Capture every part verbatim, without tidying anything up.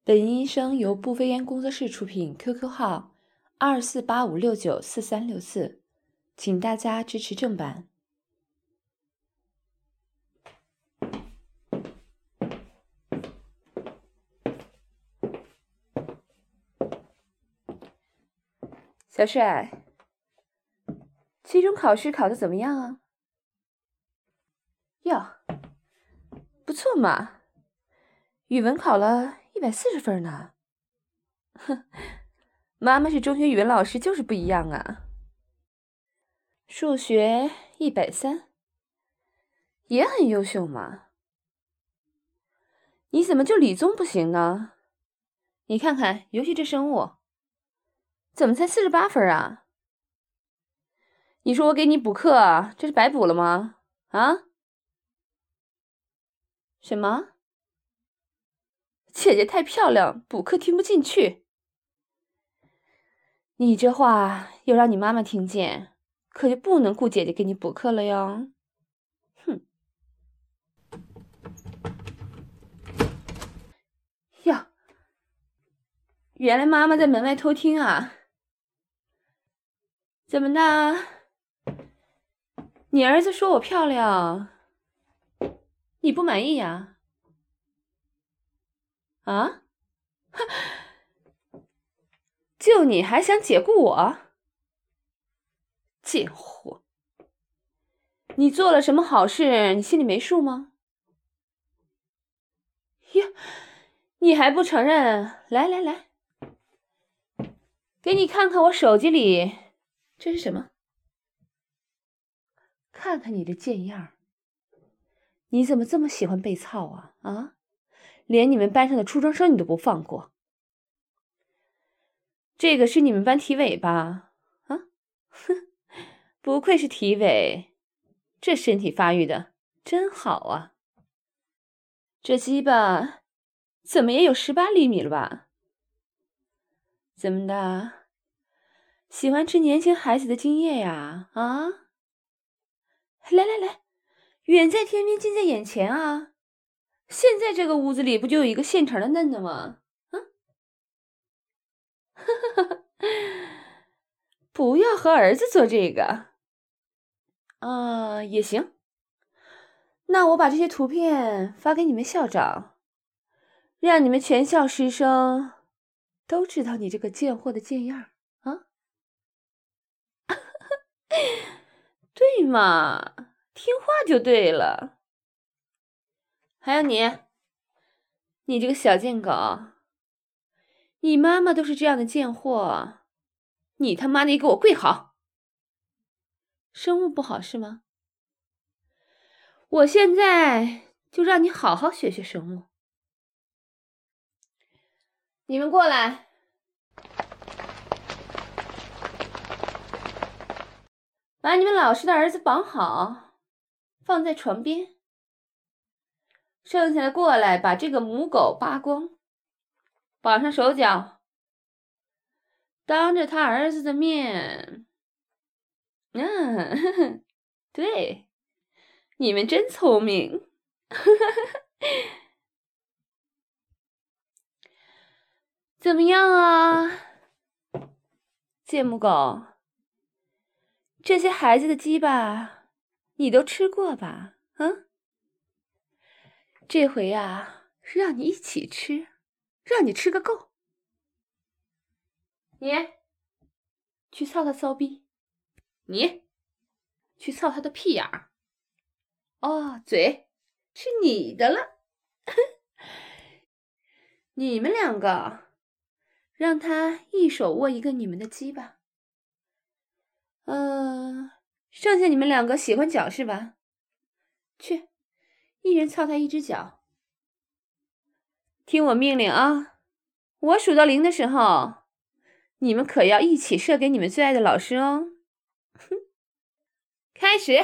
本音声由不飞烟工作室出品 ，Q Q 号二四八五六九四三六四，请大家支持正版。小帅，期中考试考得怎么样啊？哟，不错嘛，语文考了一百四十分呢。哼，妈妈是中学语文老师，就是不一样啊。数学一百三，也很优秀嘛。你怎么就理综不行呢？你看看，尤其这生物，怎么才四十八分啊？你说我给你补课，这是白补了吗？啊？什么？姐姐太漂亮，补课听不进去。你这话又让你妈妈听见，可就不能顾姐姐给你补课了哟。哼！哟，原来妈妈在门外偷听啊？怎么的？你儿子说我漂亮，你不满意呀？啊？就你还想解雇我？贱货！你做了什么好事，你心里没数吗？呀，你还不承认？来来来，给你看看我手机里，这是什么？看看你的贱样，你怎么这么喜欢被操啊？啊，连你们班上的初中生你都不放过。这个是你们班体委吧？啊，哼，不愧是体委，这身体发育的真好啊。这鸡巴怎么也有十八厘米了吧？怎么的？喜欢吃年轻孩子的精液呀？啊？来来来，远在天边，近在眼前啊！现在这个屋子里不就有一个现成的嫩的吗？啊？不要和儿子做这个啊，也行。那我把这些图片发给你们校长，让你们全校师生都知道你这个贱货的贱样啊！对嘛，听话就对了。还有你，你这个小贱狗，你妈妈都是这样的贱货，你他妈的也给我跪好！生物不好是吗？我现在就让你好好学学生物。你们过来，把你们老师的儿子绑好，放在床边。剩下的过来，把这个母狗扒光，绑上手脚，当着他儿子的面。嗯，呵呵，对，你们真聪明。怎么样啊，贱母狗？这些孩子的鸡巴你都吃过吧？啊？这回呀，是让你一起吃，让你吃个够。你去操他骚逼，你去操他的屁眼儿。哦，嘴是你的了。你们两个让他一手握一个你们的鸡巴。嗯、呃，剩下你们两个喜欢脚是吧？去，一人操他一只脚。听我命令啊！我数到零的时候，你们可要一起射给你们最爱的老师哦。哼，开始，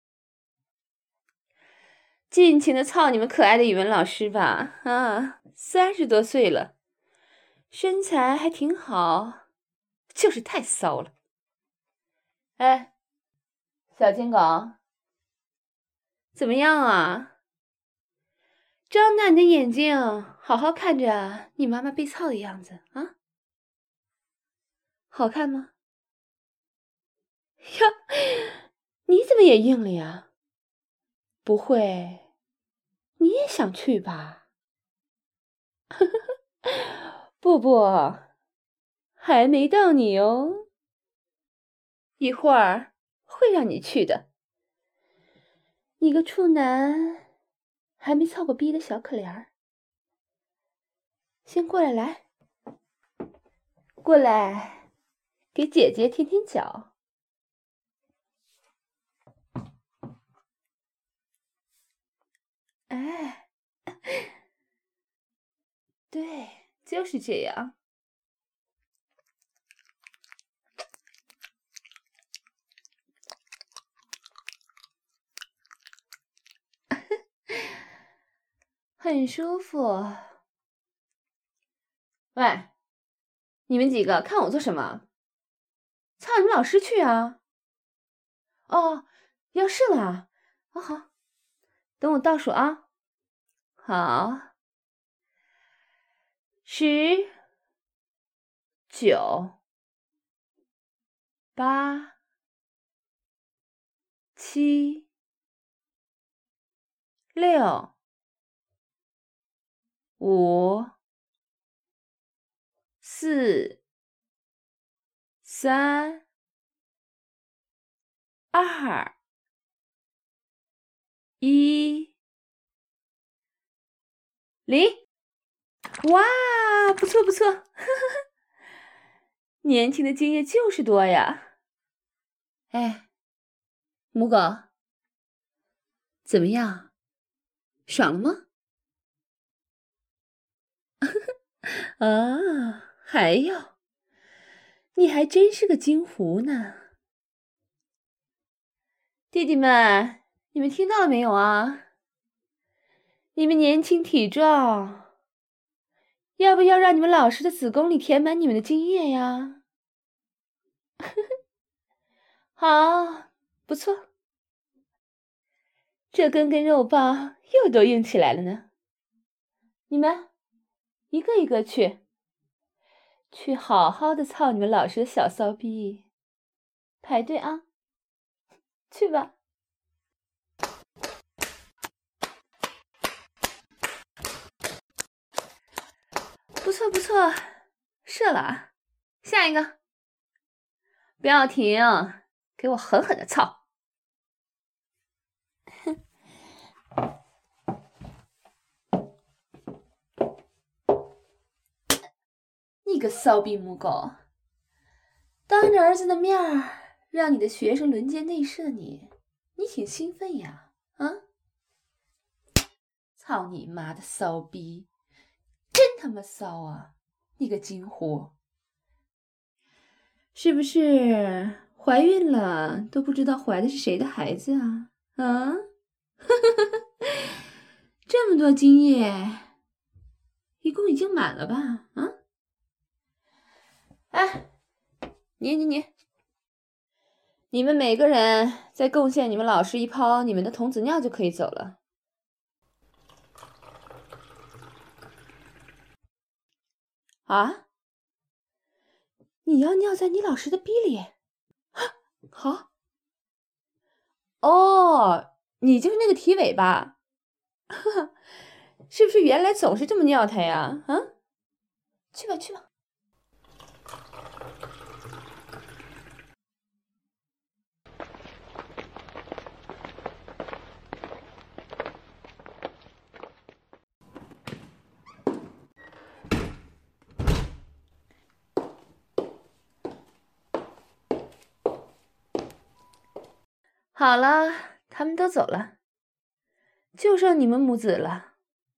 尽情的操你们可爱的语文老师吧！啊，三十多岁了，身材还挺好，就是太骚了。哎，小金狗，怎么样啊？张大你的眼睛， 好好看着你妈妈被操的样子啊，好看吗？呀，你怎么也硬了呀？不会，你也想去吧？不不，还没到你哦，一会儿会让你去的。你个处男，还没操过逼的小可怜儿，先过来来，过来，给姐姐舔舔脚。哎，对，就是这样。很舒服。喂，你们几个看我做什么？操你们老师去啊！哦，要试了啊！哦好，等我倒数啊。好，十、九、八、七、六、五、四、三、二、一、零。哇，不错不错，年轻的经验就是多呀。哎，母狗，怎么样？爽了吗？啊，还有，你还真是个金狐呢。弟弟们，你们听到了没有啊？你们年轻体壮，要不要让你们老师的子宫里填满你们的精液呀？好，不错，这根根肉棒又都硬起来了呢。你们一个一个去，去好好的操你们老师的小骚逼，排队啊，去吧。不错不错，射了啊！下一个，不要停，给我狠狠的操！你个骚逼母狗，当着儿子的面儿让你的学生轮奸内射你，你挺兴奋呀？啊！操你妈的骚逼，真他妈骚啊！你个金狐，是不是怀孕了都不知道怀的是谁的孩子啊？啊？这么多精液，一共已经满了吧？啊？哎，你你你，你们每个人再贡献你们老师一泡你们的童子尿就可以走了。啊？你要尿在你老师的逼里？好。哦，你就是那个体委吧？是不是原来总是这么尿他呀？啊，去吧去吧。好了，他们都走了，就剩你们母子了。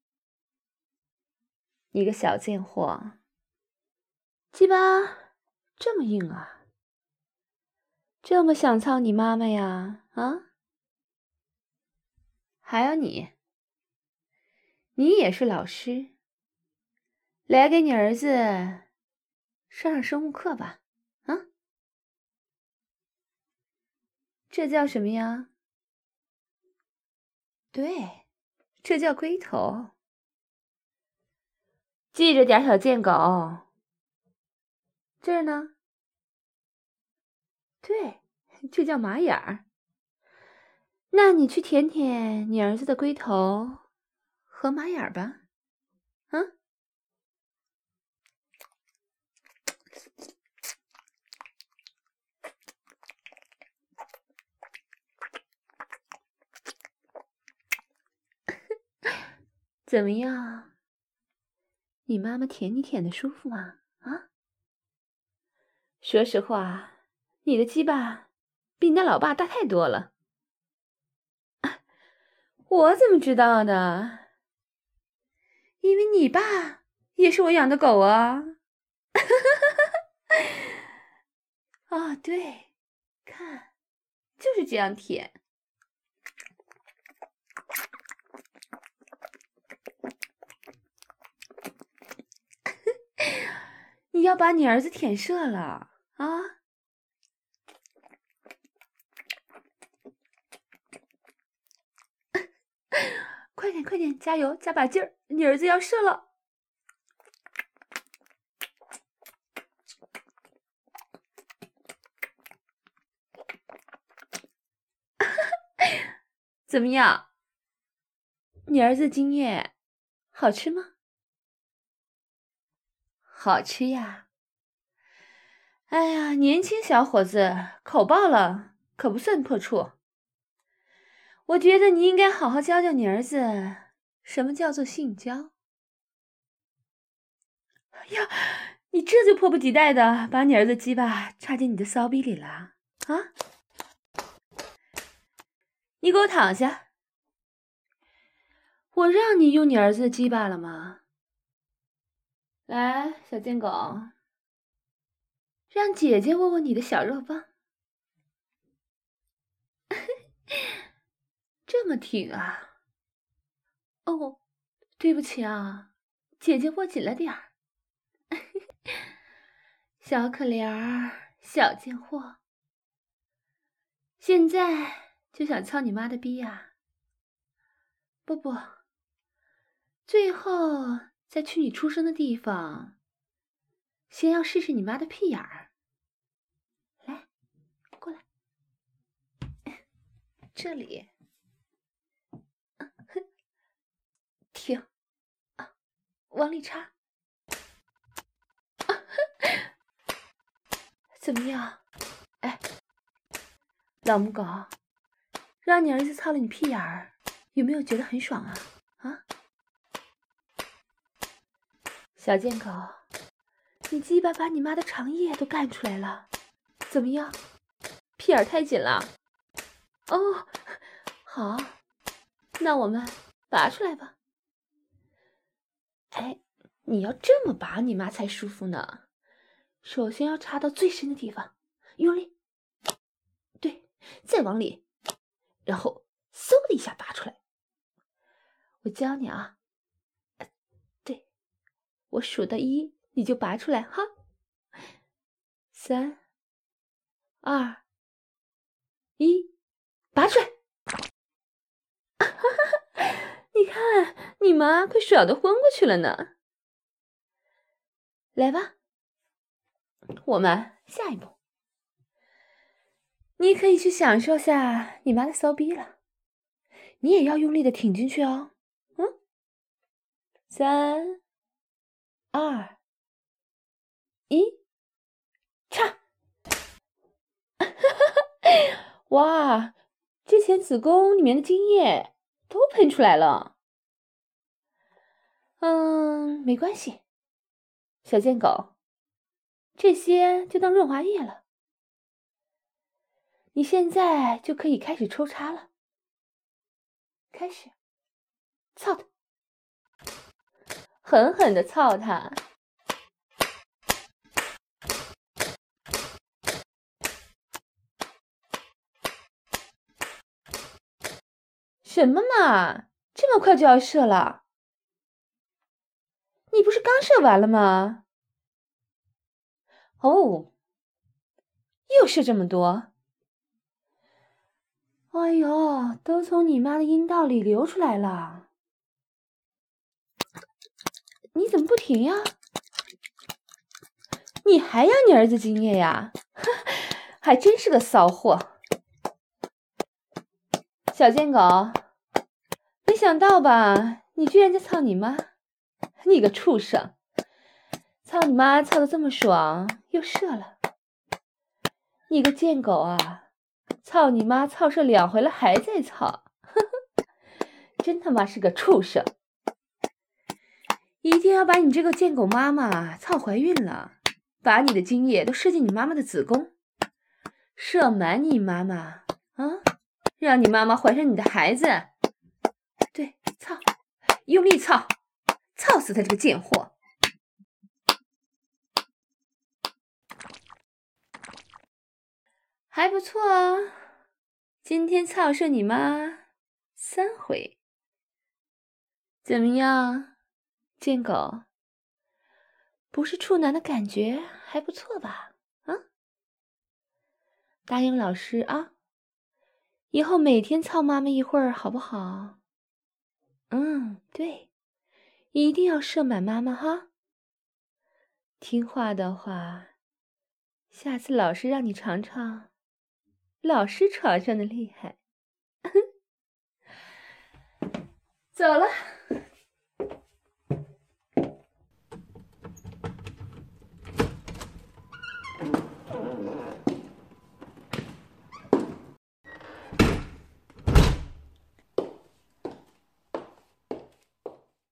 你个小贱货，鸡巴这么硬啊？这么想操你妈妈呀？啊？还有你，你也是老师，来给你儿子上上生物课吧。啊？这叫什么呀？对，这叫龟头。 记着点，小贱狗。这儿呢？对，就叫马眼儿。那你去舔舔你儿子的龟头和马眼儿吧。啊？怎么样？你妈妈舔你舔的舒服吗？啊？说实话，你的鸡巴比你那老爸大太多了。我怎么知道的？因为你爸也是我养的狗啊。啊，对，看，就是这样舔。你要把你儿子舔射了啊！快点，快点，加油，加把劲儿！你儿子要射了。怎么样？你儿子精液好吃吗？好吃呀！哎呀，年轻小伙子，口爆了可不算破处。我觉得你应该好好教教你儿子，什么叫做性交。呀，你这就迫不及待的把你儿子鸡巴插进你的骚逼里了啊！你给我躺下！我让你用你儿子的鸡巴了吗？来，小贱狗，让姐姐握握你的小肉棒。这么挺啊？哦，对不起啊，姐姐握紧了点儿。小可怜儿，小贱货，现在就想操你妈的逼呀？不不，最后再去你出生的地方，先要试试你妈的屁眼儿。来，过来，这里，停，啊，往里插。怎么样？哎，老母狗，让你儿子操了你屁眼儿，有没有觉得很爽啊？啊，小贱狗，你鸡巴把你妈的长叶都干出来了，怎么样？屁眼太紧了。哦，好，那我们拔出来吧。哎，你要这么拔，你妈才舒服呢。首先要插到最深的地方，用力，对，再往里，然后嗖的一下拔出来。我教你啊，对，我数到一，你就拔出来哈。三、二、一，拔出来！你看，你妈快爽得昏过去了呢。来吧，我们下一步，你可以去享受下你妈的骚逼了。你也要用力的挺进去哦。嗯，三、二、一，插！哇，之前子宫里面的精液都喷出来了。嗯，没关系，小贱狗，这些就当润滑液了。你现在就可以开始抽插了。开始，操它，狠狠的操它。什么嘛，这么快就要射了？你不是刚射完了吗？哦，又射这么多？哎呦，都从你妈的阴道里流出来了。 你怎么不停呀？你还要你儿子精液呀？还真是个骚货！小贱狗，没想到吧？你居然在操你妈！你个畜生！操你妈，操得这么爽，又射了！你个贱狗啊！操你妈，操射两回了还在操，呵呵，真他妈是个畜生！一定要把你这个贱狗妈妈操怀孕了，把你的精液都射进你妈妈的子宫，射满你妈妈啊！让你妈妈怀上你的孩子。对，操，用力操，操死他这个贱货！还不错哦，今天操射你妈三回，怎么样，贱狗？不是处男的感觉还不错吧？啊，答应老师啊，以后每天操妈妈一会儿，好不好？嗯，对，一定要射满妈妈哈。听话的话，下次老师让你尝尝老师床上的厉害。走了。